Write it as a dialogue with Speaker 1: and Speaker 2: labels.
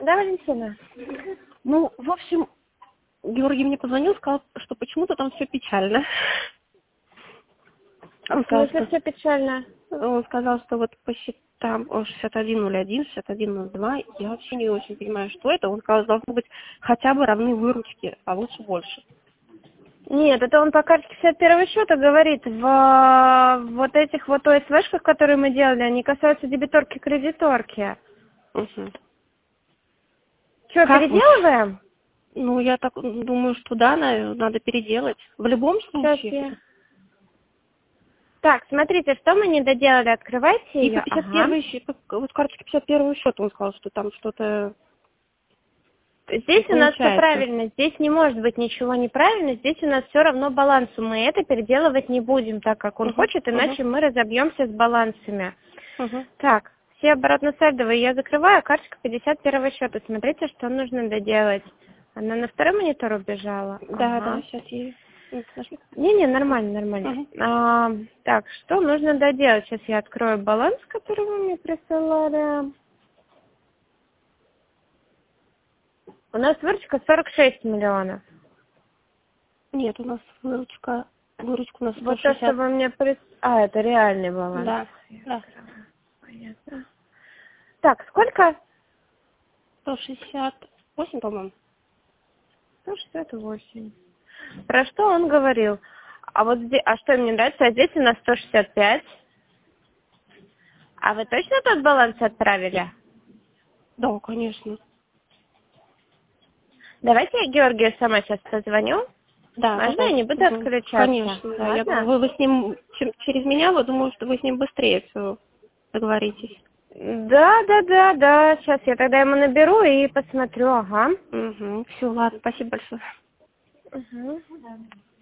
Speaker 1: Да, Валентина?
Speaker 2: Ну, в общем, Георгий мне позвонил, сказал, что почему-то там все печально. Он сказал,
Speaker 1: Все печально.
Speaker 2: что вот по счетам 61.01, 61.02, я вообще не очень понимаю, что это. Он сказал, должны быть хотя бы равны выручки, а лучше больше.
Speaker 1: Нет, это он по карте 51 счета говорит. Вот этих вот ОСВшках, которые мы делали, они касаются дебиторки-кредиторки.
Speaker 2: Угу.
Speaker 1: Что, переделываем?
Speaker 2: Ну, я так думаю, что да, надо переделать. В любом случае.
Speaker 1: Так, смотрите, что мы не доделали, открывайте
Speaker 2: И
Speaker 1: ее.
Speaker 2: по 51 счет, вот карточка 51 счета, он сказал, что там что-то
Speaker 1: Здесь у нас все правильно, здесь не может быть ничего неправильно, здесь у нас все равно балансу. Мы это переделывать не будем так, как он хочет, иначе мы разобьемся с балансами. Так, все оборотно-сальдовые я закрываю, а карточка 51 счета. Смотрите, что нужно доделать. Она на второй монитор убежала?
Speaker 2: Да, сейчас я...
Speaker 1: Не, нормально. Так, что нужно доделать? Сейчас я открою баланс, который вы мне присылали. У нас выручка 46 миллионов.
Speaker 2: Нет, у нас выручка у нас 160.
Speaker 1: Вот то, что вы мне это реальный баланс.
Speaker 2: Да.
Speaker 1: Понятно. Так, сколько?
Speaker 2: 168, по-моему.
Speaker 1: 168. Про что он говорил? А вот здесь, что мне нравится? А здесь у нас 165. А вы точно тот баланс отправили?
Speaker 2: Да, конечно.
Speaker 1: Давайте я Георгию сама сейчас позвоню.
Speaker 2: Да.
Speaker 1: Можно я не буду отключаться?
Speaker 2: Конечно, да. Я думаю, вы с ним через меня, думаю, что вы с ним быстрее все договоритесь.
Speaker 1: Да. Сейчас я тогда ему наберу и посмотрю, ага.
Speaker 2: Все, ладно, спасибо большое.